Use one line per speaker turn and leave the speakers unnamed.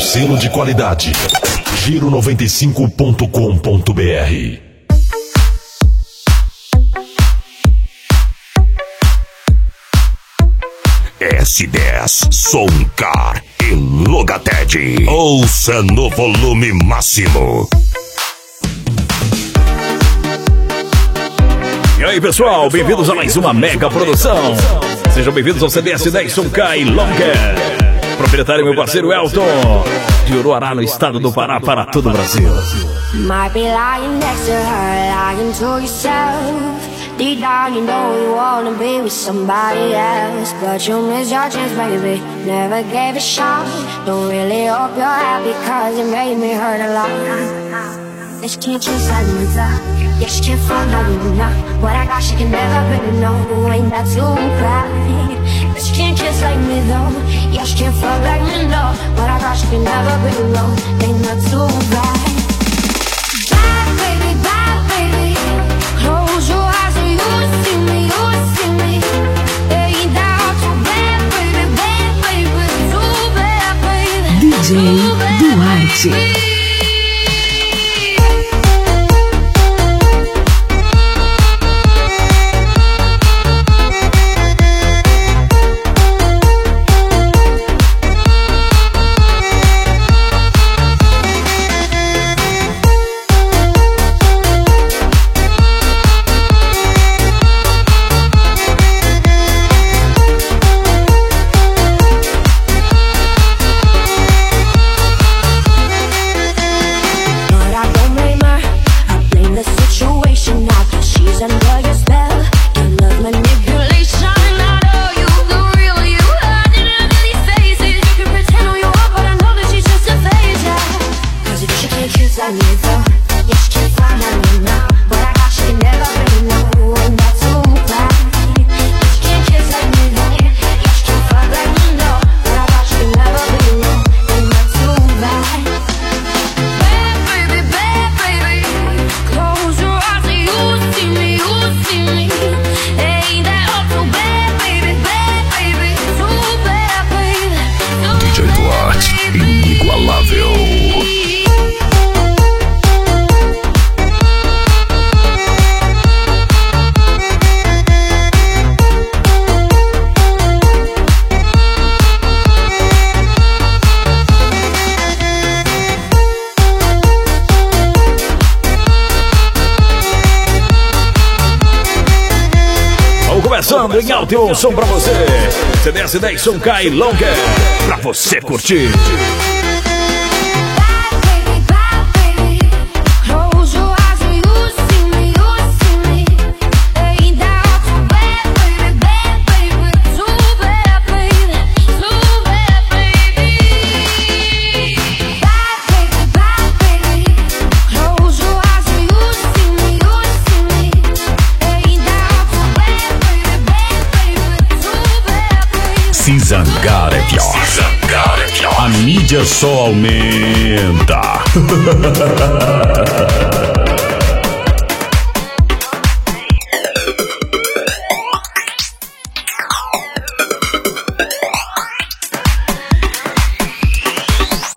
selo de qualidade. Giro95.com.br.
S10, Soncar e Logated. Ouça no volume máximo.
E aí, pessoal, bem-vindos a mais uma mega produção. Sejam bem-vindos ao CDS10 Soncar e Logated. Proprietário meu parceiro Elton, de Uruará, no estado do Pará, para todo o Brasil.
Might be lying next to her, lying to yourself. Deep down you know you wanna be with somebody else, but you miss your chance, baby, never gave a shot. Don't really hope you're happy cause it made me hurt a lot. Yeah, she can't choose like me, yeah, she can't fall like me, nah. What I got she can never really know, ain't that too bad? But she can't kiss like me though, yeah, she can't fall like me, no. What I got she can never really know, ain't that too bad? Bad baby, close your eyes.
DJ Duarte.
Começando em alto e bom som pra você. CDS10 Soncar e Logated, pra você curtir.
Zangar é pior. A mídia só aumenta.